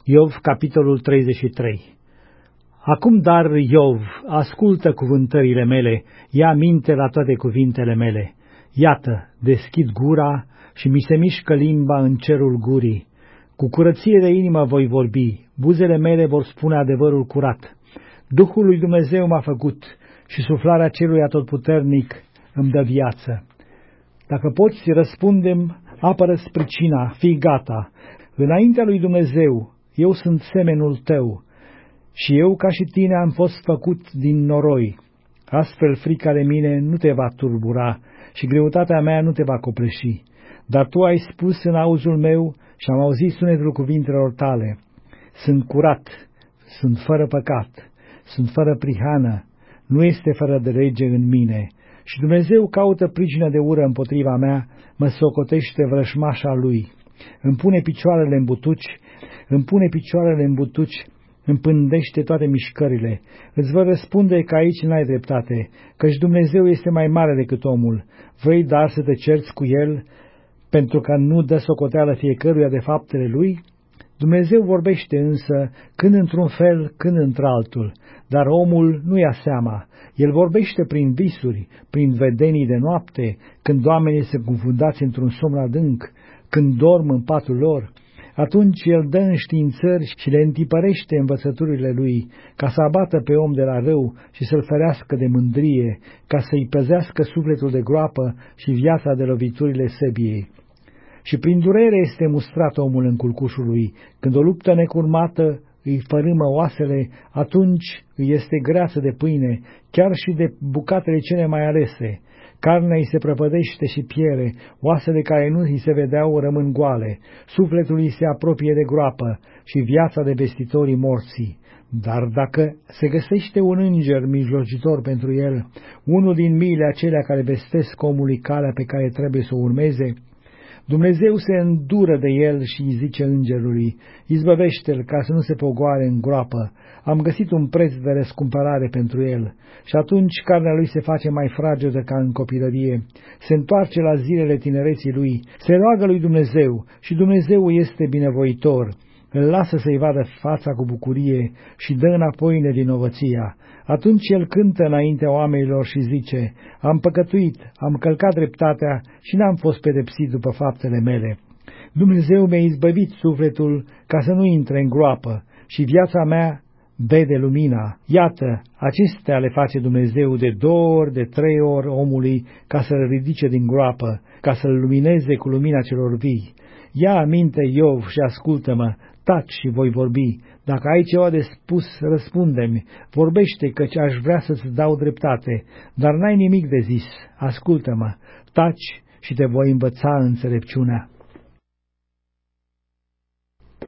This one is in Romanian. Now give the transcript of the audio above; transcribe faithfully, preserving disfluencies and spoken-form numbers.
Iov, capitolul treizeci și trei. Acum, dar, Iov, ascultă cuvântările mele, ia minte la toate cuvintele mele. Iată, deschid gura și mi se mișcă limba în cerul gurii. Cu curăție de inimă voi vorbi, buzele mele vor spune adevărul curat. Duhul lui Dumnezeu m-a făcut și suflarea celui atotputernic îmi dă viață. Dacă poți, răspundem, apără-ți pricina, fii gata. Înaintea lui Dumnezeu, eu sunt semenul tău și eu ca și tine am fost făcut din noroi. Astfel frica de mine nu te va turbura și greutatea mea nu te va copleși. Dar tu ai spus în auzul meu și am auzit sunetul cuvintelor tale. Sunt curat, sunt fără păcat, sunt fără prihană, nu este fără de lege în mine. Și Dumnezeu caută pricină de ură împotriva mea, mă socotește vrășmașa lui. Îmi pune picioarele în butuci, îmi pune picioarele în butuci, îmi pândește toate mișcările. Îți vă răspunde că aici n-ai dreptate, căci Dumnezeu este mai mare decât omul. Vrei dar să te cerți cu el, pentru că nu dă socoteală fiecăruia de faptele lui? Dumnezeu vorbește însă, când într-un fel, când într-altul, dar omul nu ia seama. El vorbește prin visuri, prin vedenii de noapte, când oamenii se confundați într-un somn adânc, când dorm în patul lor. Atunci el dă înștiințări și le întipărește învățăturile lui, ca să abată pe om de la rău și să-l ferească de mândrie, ca să-i păzească sufletul de groapă și viața de loviturile sebiei. Și prin durere este mustrat omul în culcușul lui. Când o luptă necurmată îi fărâmă oasele, atunci îi este greață de pâine, chiar și de bucatele cele mai alese. Carnea îi se prăpădește și piere, oasele care nu îi se vedeau rămân goale, sufletul îi se apropie de groapă și viața de vestitorii morții. Dar dacă se găsește un înger mijlocitor pentru el, unul din miile acelea care vestesc omului calea pe care trebuie să o urmeze, Dumnezeu se îndură de el și îi zice îngerului, izbăvește-l ca să nu se pogoare în groapă, am găsit un preț de răscumpărare pentru el. Și atunci carnea lui se face mai fragedă ca în copilărie, se întoarce la zilele tinereții lui, se roagă lui Dumnezeu și Dumnezeu este binevoitor, îl lasă să-i vadă fața cu bucurie și dă înapoi nevinovăția. Atunci el cântă înaintea oamenilor și zice, am păcătuit, am călcat dreptatea și n-am fost pedepsit după faptele mele. Dumnezeu mi-a izbăvit sufletul ca să nu intre în groapă și viața mea vede lumina. Iată, acestea le face Dumnezeu de două ori, de trei ori omului ca să-l ridice din groapă, ca să-l lumineze cu lumina celor vii. Ia aminte, Iov, și ascultă-mă, taci și voi vorbi. Dacă ai ceva de spus, răspunde-mi, vorbește, căci aș vrea să-ți dau dreptate, dar n-ai nimic de zis, ascultă-mă, taci și te voi învăța înțelepciunea.